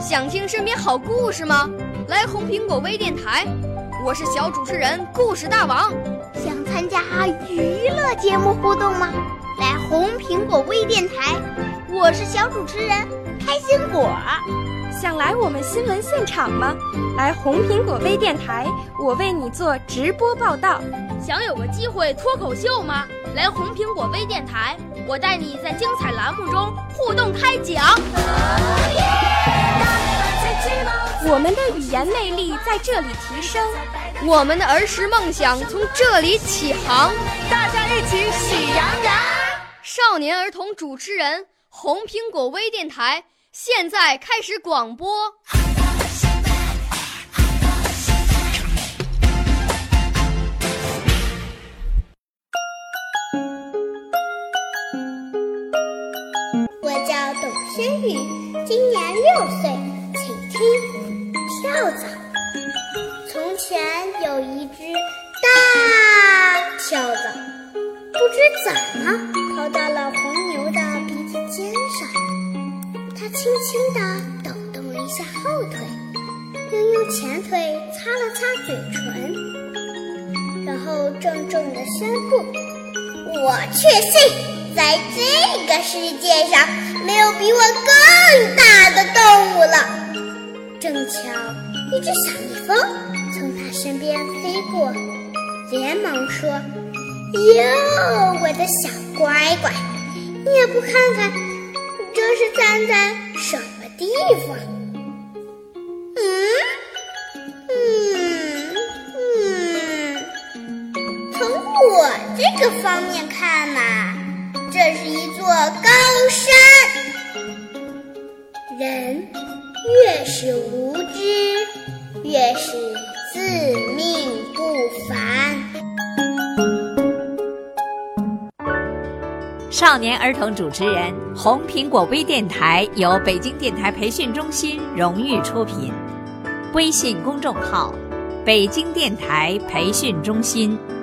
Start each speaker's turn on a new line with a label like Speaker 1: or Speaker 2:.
Speaker 1: 想听身边好故事吗？来红苹果微电台，我是小主持人故事大王。
Speaker 2: 想参加娱乐节目互动吗？来红苹果微电台，我是小主持人开心果。
Speaker 3: 想来我们新闻现场吗？来红苹果微电台，我为你做直播报道。
Speaker 4: 想有个机会脱口秀吗？来红苹果微电台，我带你在精彩栏目中互动开讲。
Speaker 3: 我们的语言魅力在这里提升，
Speaker 1: 我们的儿时梦想从这里起航，
Speaker 4: 大家一起喜羊羊。
Speaker 1: 少年儿童主持人，红苹果微电台现在开始广播。
Speaker 2: 我叫董轩宇，今年6岁，请听跳蚤。从前有一只大跳蚤，不知怎么跑到了红牛的鼻子尖上。它轻轻地抖动了一下后腿，又用前腿擦了擦嘴唇，然后郑重地宣布：我确信在这个世界上没有比我更大的动物了。正巧一只小蜜蜂从他身边飞过，连忙说：哟，我的小乖乖，你也不看看这是站在什么地方？从我这个方面看嘛，这是一座高山。人越是无知，越是自命不凡。
Speaker 5: 少年儿童主持人，红苹果微电台由北京电台培训中心荣誉出品，微信公众号：北京电台培训中心。